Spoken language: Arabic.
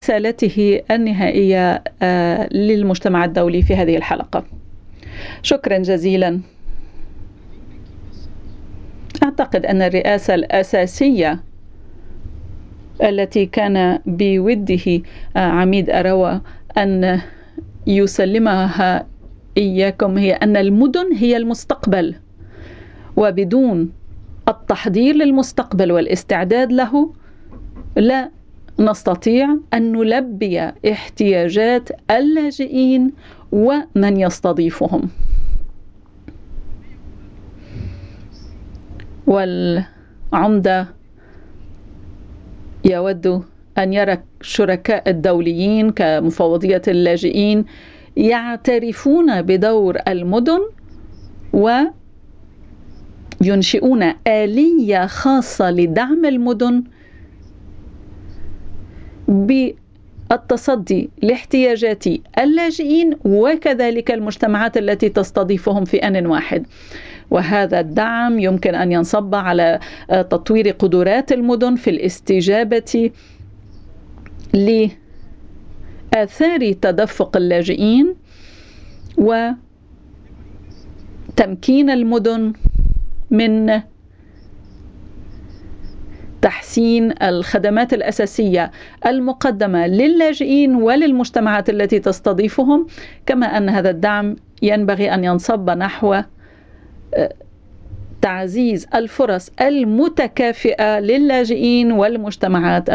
رسالته النهائية للمجتمع الدولي في هذه الحلقة. شكرا جزيلا. أعتقد أن الرئاسة الأساسية التي كان بوده عميد أروى أن يسلمها إياكم هي أن المدن هي المستقبل، وبدون التحضير للمستقبل والاستعداد له لا نستطيع أن نلبي احتياجات اللاجئين ومن يستضيفهم. والعمدة يود أن يرى الشركاء الدوليين كمفوضية اللاجئين يعترفون بدور المدن وينشئون آلية خاصة لدعم المدن بالتصدي لاحتياجات اللاجئين وكذلك المجتمعات التي تستضيفهم في آن واحد. وهذا الدعم يمكن أن ينصب على تطوير قدرات المدن في الاستجابة لآثار تدفق اللاجئين وتمكين المدن من تحسين الخدمات الأساسية المقدمة للاجئين وللمجتمعات التي تستضيفهم، كما أن هذا الدعم ينبغي أن ينصب نحو تعزيز الفرص المتكافئة للاجئين والمجتمعات